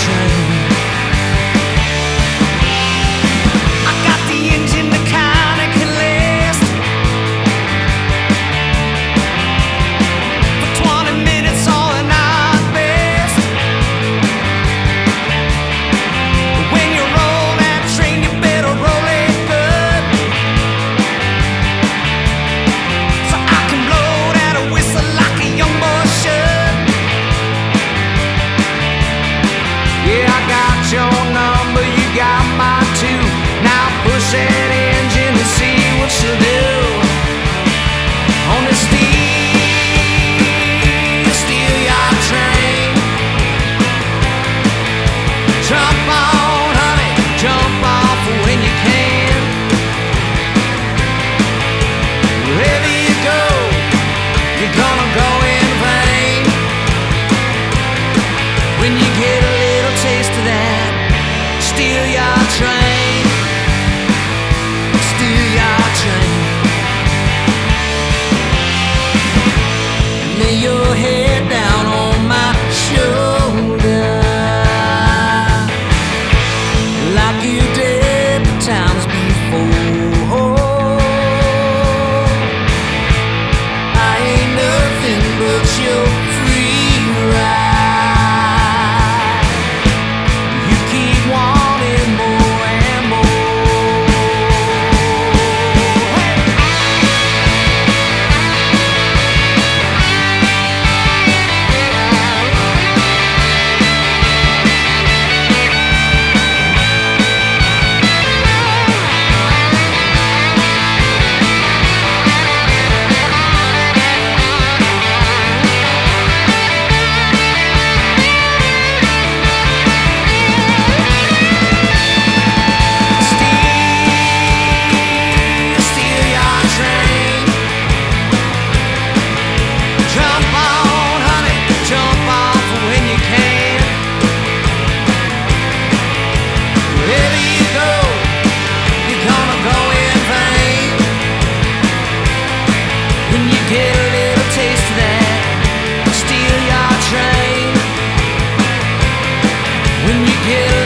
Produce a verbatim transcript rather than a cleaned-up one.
train. I got the engine that kinda can last for twenty minutes or an hour at best. But when you roll that train, you better roll it good, so I can blow that whistle like a young boy should. Yeah, I got your number, you got mine too. Now push that engine and see what she'll do. On the steel, steel yard train. Jump on, honey, jump off when you can. Wherever you go, you're gonna go in vain. When you get a little taste of that steel yard train, steel yard train. Lay your head down on my shoulder like you did the times before. I ain't nothing but your free ride. You keep wanting more and more. Hey! Steel, steel yard train. Jump on, honey, jump off when you can. Wherever you go, you're gonna go in vain. When you get a little taste of that steel yard train. When you get a